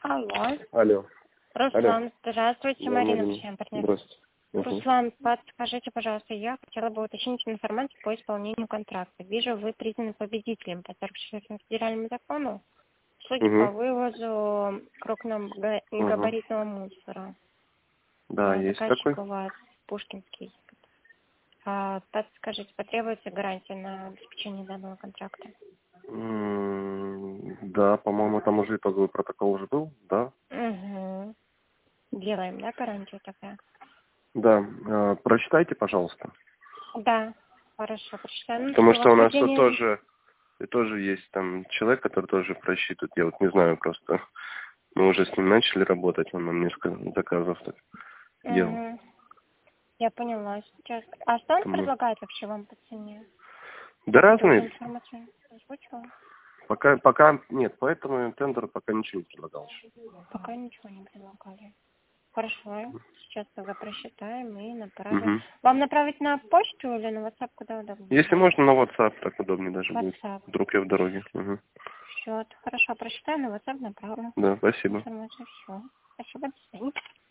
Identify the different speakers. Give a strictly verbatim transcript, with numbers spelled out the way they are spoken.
Speaker 1: Алло.
Speaker 2: Алло.
Speaker 1: Руслан,
Speaker 2: Алло.
Speaker 1: здравствуйте,
Speaker 2: Я
Speaker 1: Марина,
Speaker 2: Марина.
Speaker 1: всем партнер.
Speaker 2: Здравствуйте. Угу.
Speaker 1: Руслан, подскажите, пожалуйста, я хотела бы уточнить информацию по исполнению контракта. Вижу, вы признаны победителем по сорок четвёртому федеральному закону в суде
Speaker 2: Угу.
Speaker 1: по вывозу крупногабаритного мусора.
Speaker 2: Да,
Speaker 1: А,
Speaker 2: есть
Speaker 1: Заказчик
Speaker 2: такой.
Speaker 1: у вас Пушкинский. А, подскажите, потребуется гарантия на обеспечение данного контракта?
Speaker 2: М, Да, по-моему, там уже итоговый протокол уже был, да?
Speaker 1: Угу. Делаем, да, гарантию такая?
Speaker 2: Да, э, прочитайте, пожалуйста.
Speaker 1: Да, хорошо, прочитаем. Ну,
Speaker 2: Потому
Speaker 1: что
Speaker 2: что у нас тут
Speaker 1: введение...
Speaker 2: тоже, и тоже есть там человек, который тоже просчитывает. Я вот не знаю просто. Мы уже с ним начали работать, он нам несколько заказов так делал.
Speaker 1: Угу. Я поняла сейчас. А что он
Speaker 2: Поэтому-
Speaker 1: предлагает вообще вам по цене?
Speaker 2: Да
Speaker 1: Я тоже
Speaker 2: разные.
Speaker 1: информацию озвучила.
Speaker 2: Пока, пока нет, поэтому тендер пока ничего не предлагал.
Speaker 1: Пока ничего не предлагали. Хорошо. Сейчас тогда просчитаем и направим.
Speaker 2: Угу.
Speaker 1: Вам направить на почту или на WhatsApp, куда удобно?
Speaker 2: Если можно, на WhatsApp так удобнее даже будет.
Speaker 1: WhatsApp.
Speaker 2: Вдруг я в дороге. Угу.
Speaker 1: Все, хорошо, просчитаем, на WhatsApp направлю.
Speaker 2: Да, спасибо.
Speaker 1: Информацию, все. Спасибо, до свидания.